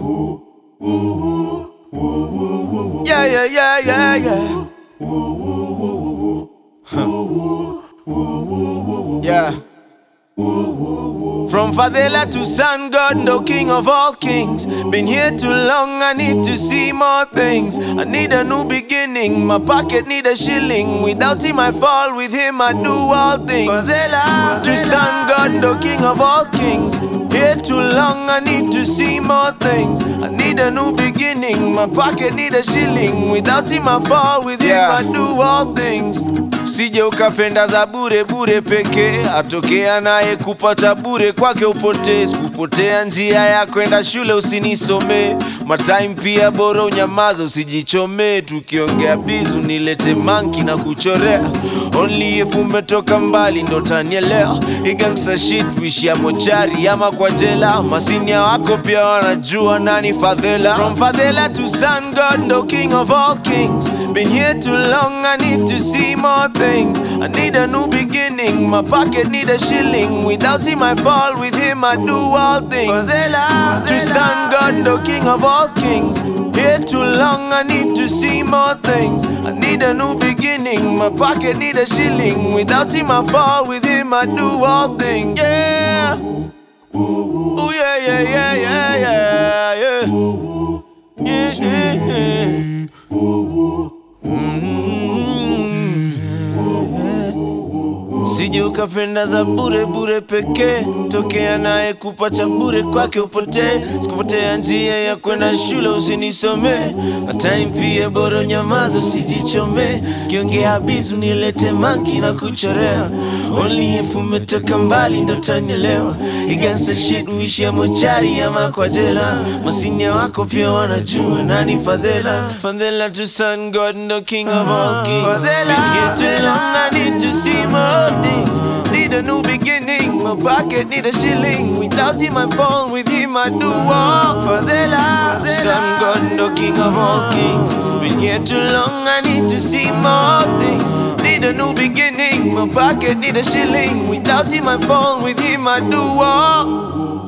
Yeah, yeah, yeah, yeah, yeah. Yeah. From Fadela to Sun God, no king of all kings. Been here too long, I need to see more things. I need a new beginning, my pocket need a shilling. Without him I fall, with him I do all things. Fadela to Sun God, no king of all kings. Here too long, I need to see more things. I need a new beginning, my pocket need a shilling. Without him I fall, with him I do all things. Sije ukapenda za bure bure peke, atokea naye kupata bure kwake upotee. Kupotea njia ya kwenda shule usinisome, matime pia bora unyamaza usijichome. Tukiongea bizu nilete manki na kuchorea, only if umetoka mbali ndo tanielewa. Igangsta shit wishia mochari ama kwa jela, masinia wako pia wanajua nani Fadela. From Fadela to Sun God, no king of all kings. Been here too long, I need to see more things. I need a new beginning, my pocket need a shilling. Without him I fall, with him I do all things. Fadela to Sun God, no king of all kings. Here too long, I need to see more things. I need a new beginning, my pocket need a shilling. Without him I fall, with him I do all things. Yeah. Ooh, yeah, yeah, yeah, yeah, yeah, yeah. Yeah, yeah, yeah. Sije ukapenda za bure bure peke, tokea naye kupata bure kwake upotee. Sikupotea njia ya kwenda shule usinisome, time pia bora nyamaza usijichome. Kiongea bizu nilete manki na kuchorea, only if umetoka mbali ndo tanielewa. Igangsta shit wishia mochari ama kwa jela, masinia wako pia wanajua nani Fadela. Fadela to Sun God, no king of all kings. Fadela, been here too long, I need to see more things. Need a new beginning, my pocket need a shilling. Without him I fall, with him I do all. Fadela, Sun God, no king of all kings. Been here too long, I need to see more things. Need a new beginning, my pocket need a shilling. Without him I fall, with him I do all.